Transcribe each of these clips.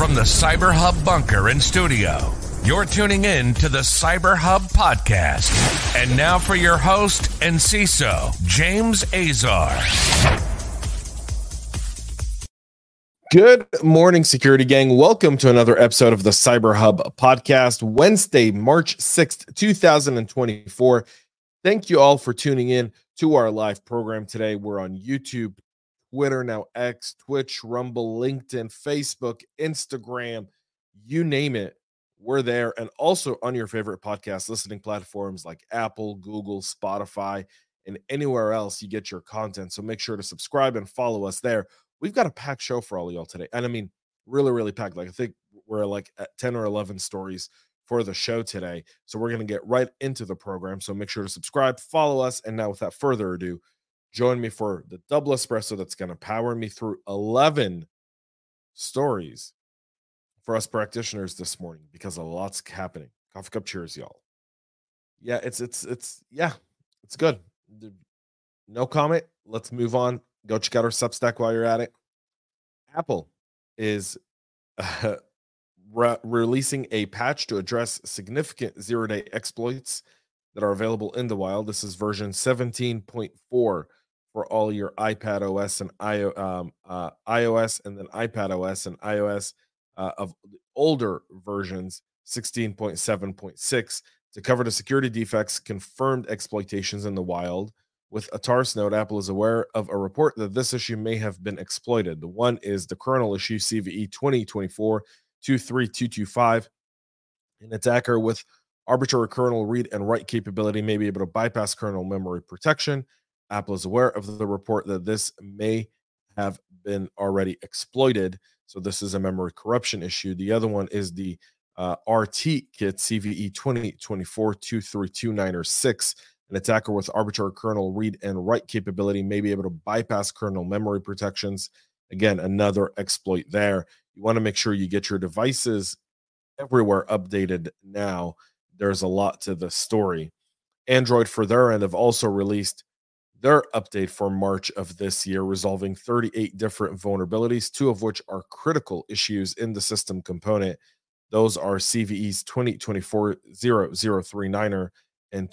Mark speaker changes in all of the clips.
Speaker 1: From the Cyber Hub bunker and studio, you're tuning in to the Cyber Hub podcast. And now for your host and CISO, James Azar.
Speaker 2: Good morning, security gang. Welcome to another episode of the Cyber Hub podcast, Wednesday, March 6th, 2024. Thank you all for tuning in to our live program today. We're on YouTube, Twitter, now X, Twitch, Rumble, LinkedIn, Facebook, Instagram, you name it, we're there. And also on your favorite podcast listening platforms like Apple, Google, Spotify, and anywhere else you get your content. So make sure to subscribe and follow us there. We've got a packed show for all of y'all today. And I mean, really packed. Like I think we're like at 10 or 11 stories for the show today. So we're going to get right into the program. So make sure to subscribe, follow us. And now without further ado, join me for the double espresso that's going to power me through 11 stories for us practitioners this morning, because a lot's happening. Coffee cup cheers, y'all. Yeah, it's good. No comment. Let's move on. Go check out our Substack while you're at it. Apple is releasing a patch to address significant zero-day exploits that are available in the wild. This is version 17.4 for all your iPad OS and iOS, and then iPad OS and iOS of the older versions, 16.7.6, to cover the security defects, confirmed exploitations in the wild. With a TARS note, Apple is aware of a report that this issue may have been exploited. The one is the kernel issue CVE 2024-23225. An attacker with arbitrary kernel read and write capability may be able to bypass kernel memory protection. Apple is aware of the report that this may have been already exploited. So this is a memory corruption issue. The other one is the RT kit CVE 2024-23296. An attacker with arbitrary kernel read and write capability may be able to bypass kernel memory protections. Again, another exploit there. You want to make sure you get your devices everywhere updated now. There's a lot to the story. Android, for their end, have also released their update for March of this year, resolving 38 different vulnerabilities, 2 of which are critical issues in the system component. Those are CVEs 2024-0039er and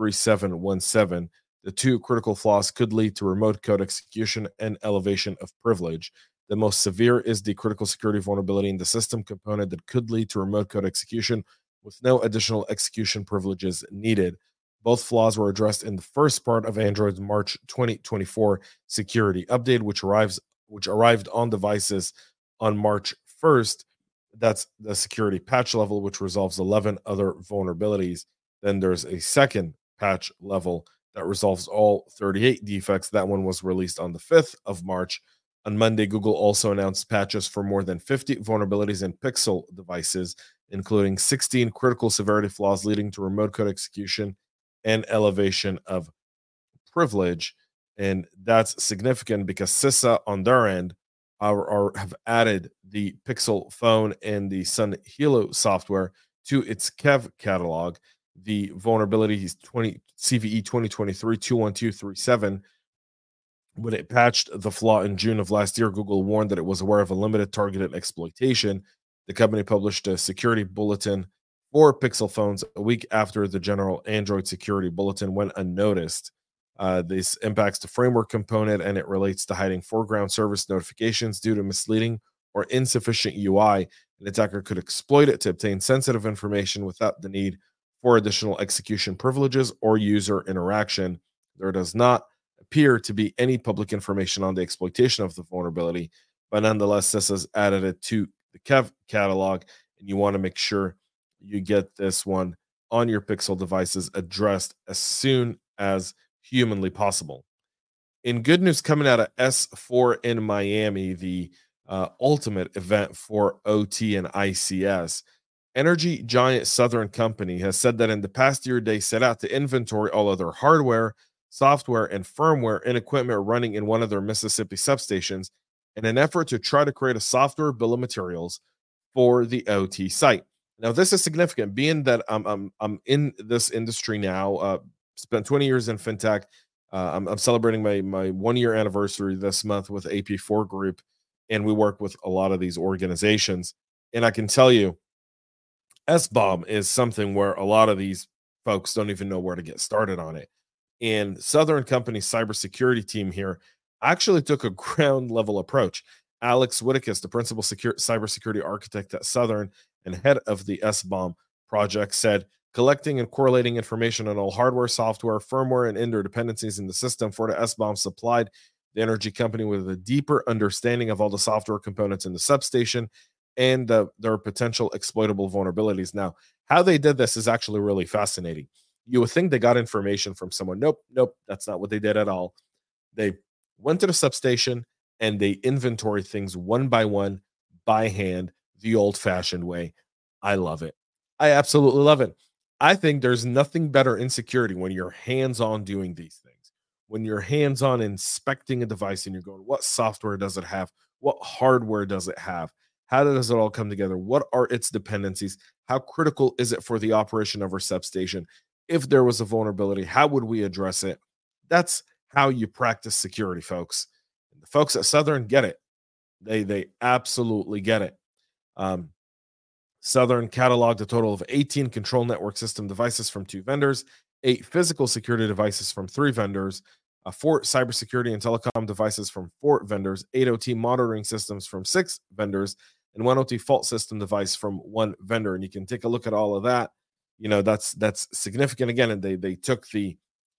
Speaker 2: 23717. The 2 critical flaws could lead to remote code execution and elevation of privilege. The most severe is the critical security vulnerability in the system component that could lead to remote code execution with no additional execution privileges needed. Both flaws were addressed in the first part of Android's March 2024 security update, which arrived on devices on March 1st. That's the security patch level, which resolves 11 other vulnerabilities. Then there's a second patch level that resolves all 38 defects. That one was released on the 5th of March. On Monday, Google also announced patches for more than 50 vulnerabilities in Pixel devices, including 16 critical severity flaws leading to remote code execution and elevation of privilege. And that's significant because CISA on their end have added the Pixel phone and the Sun Hilo software to its KEV catalog. The vulnerability is CVE 2023-21237. When it patched the flaw in June of last year, Google warned that it was aware of a limited targeted exploitation. The company published a security bulletin for Pixel phones a week after the general Android security bulletin went unnoticed. This impacts the framework component, and it relates to hiding foreground service notifications due to misleading or insufficient UI. An attacker could exploit it to obtain sensitive information without the need for additional execution privileges or user interaction. There does not appear to be any public information on the exploitation of the vulnerability, but nonetheless, CISA has added it to the KEV catalog, and you want to make sure you get this one on your Pixel devices addressed as soon as humanly possible. In good news coming out of S4 in Miami, the ultimate event for OT and ICS, energy giant Southern Company has said that in the past year, they set out to inventory all of their hardware, software, and firmware and equipment running in one of their Mississippi substations in an effort to try to create a software bill of materials for the OT site. Now, this is significant, being that I'm in this industry now. Spent 20 years in fintech. I'm celebrating my 1-year anniversary this month with AP4 Group, and we work with a lot of these organizations. And I can tell you, SBOM is something where a lot of these folks don't even know where to get started on it. And Southern Company's cybersecurity team here actually took a ground level approach. Alex Whitticus, the principal cybersecurity architect at Southern and head of the SBOM project, said collecting and correlating information on all hardware, software, firmware, and interdependencies in the system for the SBOM supplied the energy company with a deeper understanding of all the software components in the substation and their potential exploitable vulnerabilities. Now, how they did this is actually really fascinating. You would think they got information from someone. Nope, that's not what they did at all. They went to the substation and they inventory things one by one by hand, the old fashioned way. I love it. I absolutely love it. I think there's nothing better in security when you're hands on doing these things. When you're hands on inspecting a device and you're going, what software does it have? What hardware does it have? How does it all come together? What are its dependencies? How critical is it for the operation of our substation? If there was a vulnerability, how would we address it? That's how you practice security, folks. And the folks at Southern get it. They absolutely get it. Southern cataloged a total of 18 control network system devices from 2 vendors, 8 physical security devices from 3 vendors, 4 cybersecurity and telecom devices from 4 vendors, 8 OT monitoring systems from 6 vendors, and 1 OT fault system device from 1 vendor. And you can take a look at all of that. You know, that's significant again. And they took the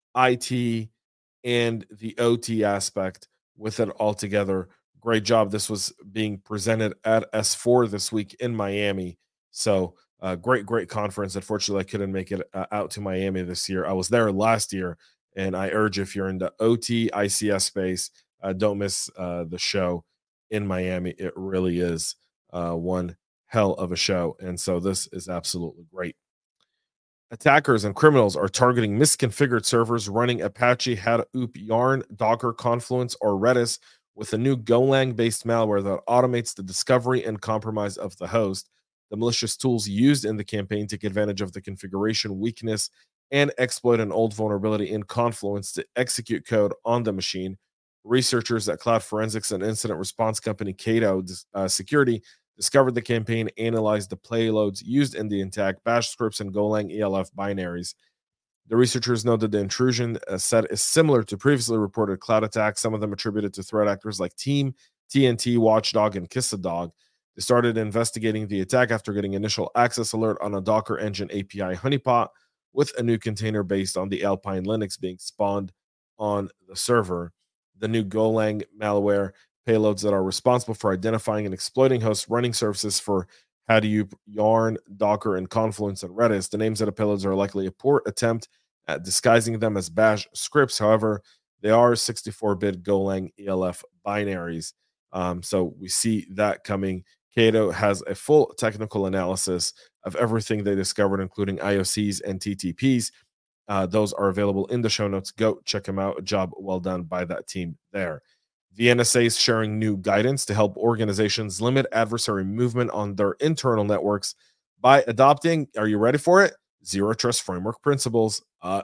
Speaker 2: IT and the OT aspect with it all together. Great job. This was being presented at S4 this week in Miami. So great conference. Unfortunately, I couldn't make it out to Miami this year. I was there last year, and I urge, if you're in the OT ICS space, don't miss the show in Miami. It really is one hell of a show. And so this is absolutely great. Attackers and criminals are targeting misconfigured servers running Apache, Hadoop, Yarn, Docker, Confluence, or Redis with a new Golang-based malware that automates the discovery and compromise of the host. The malicious tools used in the campaign take advantage of the configuration weakness and exploit an old vulnerability in Confluence to execute code on the machine. Researchers at cloud forensics and incident response company Cato Security discovered the campaign, analyzed the payloads used in the attack, bash scripts, and Golang ELF binaries. The researchers noted the intrusion set is similar to previously reported cloud attacks, some of them attributed to threat actors like Team, TNT, Watchdog, and Kissadog. They started investigating the attack after getting initial access alert on a Docker Engine API honeypot with a new container based on the Alpine Linux being spawned on the server. The new Golang malware payloads that are responsible for identifying and exploiting hosts running services for Hadoop, Yarn, Docker, and Confluence and Redis. The names of the payloads are likely a poor attempt at disguising them as bash scripts. However, they are 64-bit Golang ELF binaries. So we see that coming. Cato has a full technical analysis of everything they discovered, including IOCs and TTPs. Those are available in the show notes. Go check them out. A job well done by that team there. The NSA is sharing new guidance to help organizations limit adversary movement on their internal networks by adopting, are you ready for it? Zero Trust Framework principles.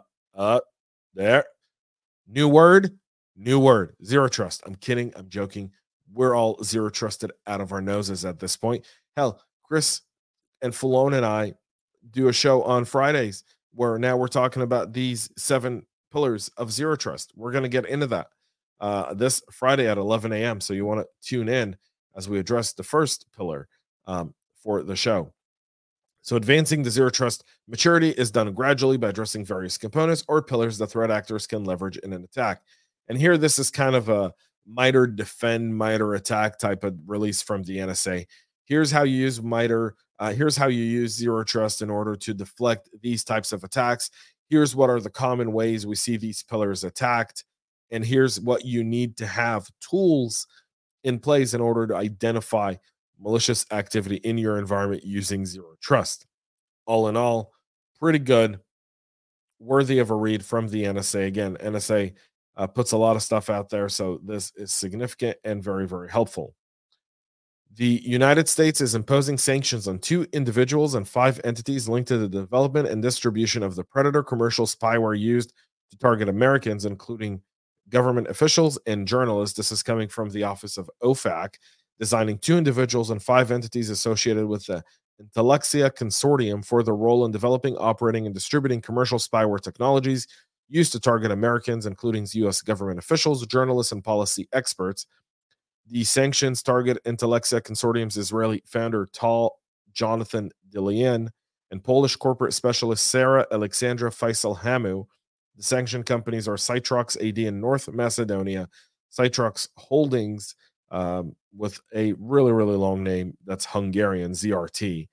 Speaker 2: There. New word. Zero Trust. I'm kidding. I'm joking. We're all zero trusted out of our noses at this point. Hell, Chris and Falone and I do a show on Fridays where now we're talking about these 7 pillars of zero trust. We're going to get into that this Friday at 11 a.m. So you want to tune in as we address the first pillar for the show. So advancing the zero trust maturity is done gradually by addressing various components or pillars that threat actors can leverage in an attack. And here, this is kind of a MITRE defend, MITRE attack type of release from the NSA. Here's how you use MITRE. Here's how you use zero trust in order to deflect these types of attacks. Here's what are the common ways we see these pillars attacked. And here's what you need to have tools in place in order to identify malicious activity in your environment using zero trust. All in all, pretty good, worthy of a read from the NSA. Again, NSA puts a lot of stuff out there, so this is significant and very, very helpful. The United States is imposing sanctions on 2 individuals and 5 entities linked to the development and distribution of the Predator commercial spyware used to target Americans, including government officials and journalists. This is coming from the office of OFAC. designing 2 individuals and 5 entities associated with the Intellexia Consortium for their role in developing, operating, and distributing commercial spyware technologies used to target Americans, including U.S. government officials, journalists, and policy experts. The sanctions target Intellexia Consortium's Israeli founder Tal Jonathan Delian and Polish corporate specialist Sarah Alexandra Faisal Hamu. The sanctioned companies are Cytrox AD in North Macedonia, Cytrox Holdings with a really, really long name that's Hungarian, ZRT.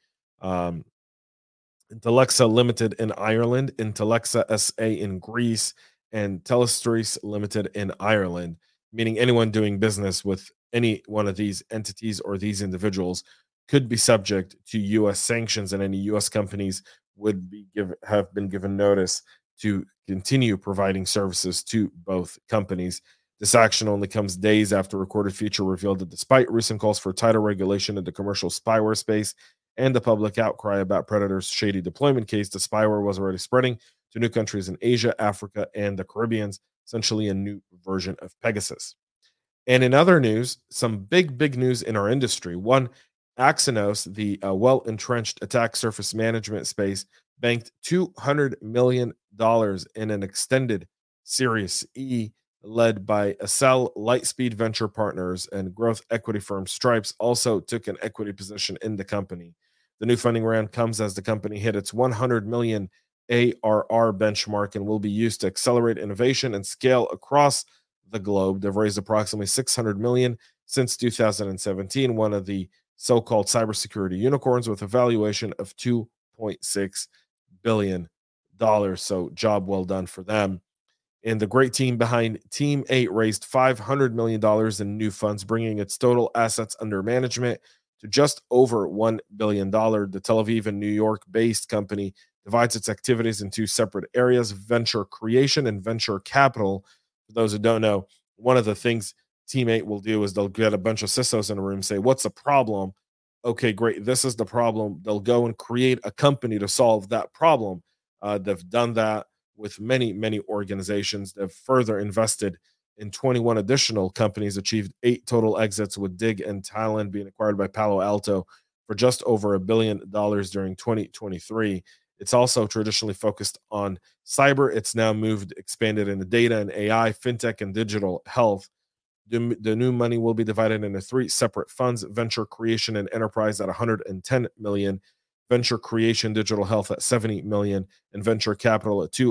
Speaker 2: Intellexia Limited in Ireland, Intellexia SA in Greece, and Telestris Limited in Ireland, meaning anyone doing business with any one of these entities or these individuals could be subject to U.S. sanctions, and any U.S. companies would have been given notice to continue providing services to both companies. This action only comes days after Recorded Future revealed that despite recent calls for tighter regulation in the commercial spyware space and the public outcry about Predator's shady deployment case, the spyware was already spreading to new countries in Asia, Africa, and the Caribbean, essentially a new version of Pegasus. And in other news, some big news in our industry. One, Axonos, the well-entrenched attack surface management space, banked $200 million in an extended Series E led by Accel, Lightspeed Venture Partners, and growth equity firm Stripes also took an equity position in the company. The new funding round comes as the company hit its 100 million ARR benchmark and will be used to accelerate innovation and scale across the globe. They've raised approximately $600 million since 2017, one of the so-called cybersecurity unicorns with a valuation of $2.6 billion. So job well done for them. And the great team behind Team 8 raised $500 million in new funds, bringing its total assets under management to just over $1 billion. The Tel Aviv and New York-based company divides its activities in 2 separate areas, venture creation and venture capital. For those who don't know, one of the things Team 8 will do is they'll get a bunch of CISOs in a room and say, what's the problem? Okay, great. This is the problem. They'll go and create a company to solve that problem. They've done that with many organizations. They've further invested in 21 additional companies, achieved 8 total exits, with Dig and Thailand being acquired by Palo Alto for just over $1 billion during 2023. It's also traditionally focused on cyber. It's now expanded into data and AI, fintech, and digital health. The new money will be divided into 3 separate funds: venture creation and enterprise at $110 million, venture creation digital health at $70 million, and venture capital at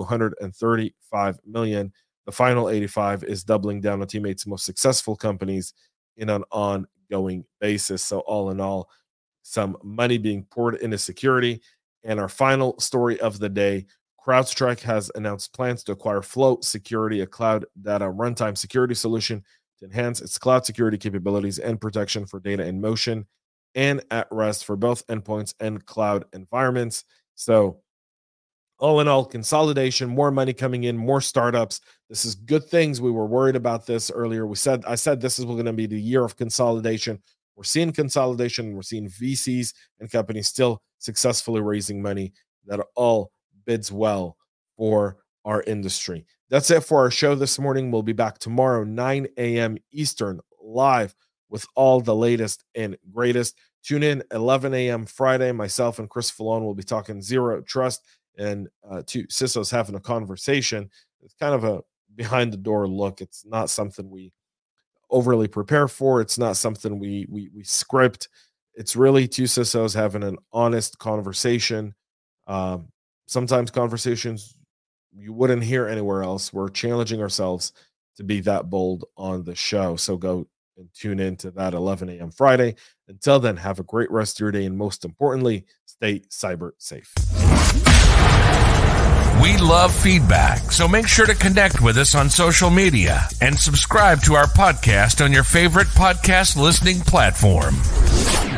Speaker 2: $235 million. The final 85 is doubling down on Team 8's most successful companies in an ongoing basis. So all in all, some money being poured into security. And our final story of the day, CrowdStrike has announced plans to acquire Float Security, a cloud data runtime security solution to enhance its cloud security capabilities and protection for data in motion and at rest for both endpoints and cloud environments. So all in all, consolidation, more money coming in, more startups. This is good things. We were worried about this earlier. I said this is going to be the year of consolidation. We're seeing consolidation. We're seeing VCs and companies still successfully raising money. That all bids well for our industry. That's it for our show this morning. We'll be back tomorrow, 9 a.m. Eastern, live with all the latest and greatest. Tune in 11 a.m. Friday. Myself and Chris Fallon will be talking Zero Trust and 2 CISOs having a conversation. It's kind of a behind the door look. It's not something we overly prepare for. It's not something we script. It's really 2 CISOs having an honest conversation. Sometimes conversations you wouldn't hear anywhere else. We're challenging ourselves to be that bold on the show. So go and tune in to that 11 a.m. Friday. Until then, have a great rest of your day. And most importantly, stay cyber safe.
Speaker 1: We love feedback, so make sure to connect with us on social media and subscribe to our podcast on your favorite podcast listening platform.